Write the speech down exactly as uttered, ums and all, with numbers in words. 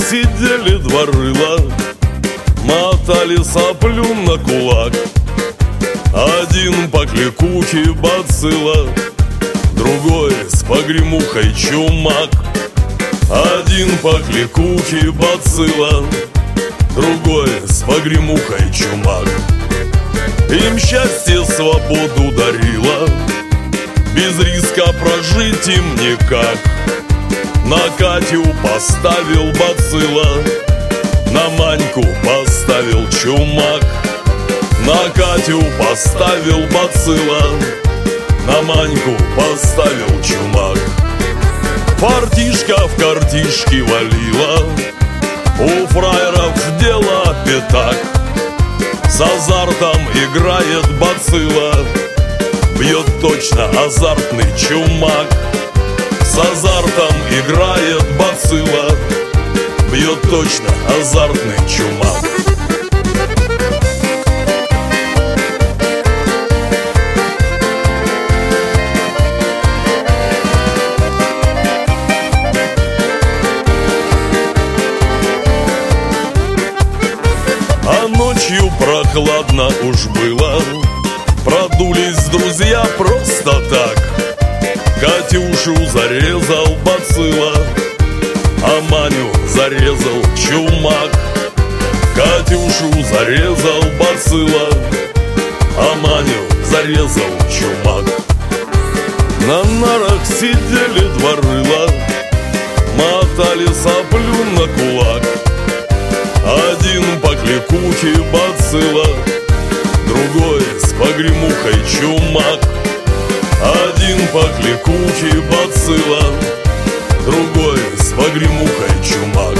сидели два рыла, мотали соплю на кулак. Один по кликухе бацилла, другой с погремухой чумак. Один по кликухе бацилла, другой с погремухой чумак. Им счастье свободу дарило, без риска прожить им никак. На Катю поставил бацилла, на Маньку поставил чумак. На Катю поставил бацилла, на Маньку поставил чумак. Партишка в картишки валила, у фраеров дело пятак. С азартом играет бацилла, бьет точно азартный чумак. С азартом играет бацилла, бьет точно азартный чумак. А ночью прохладно уж было, продулись друзья просто так. Катюшу зарезал бацилла, а Маню зарезал чумак. Катюшу зарезал бацилла, а Маню зарезал чумак. На нарах сидели два рыла, мотали соплю на кулак. Один по кликухе бацилла, другой с погремухой чумак. Один по кликухе бацилла, другой с погремухой чумак.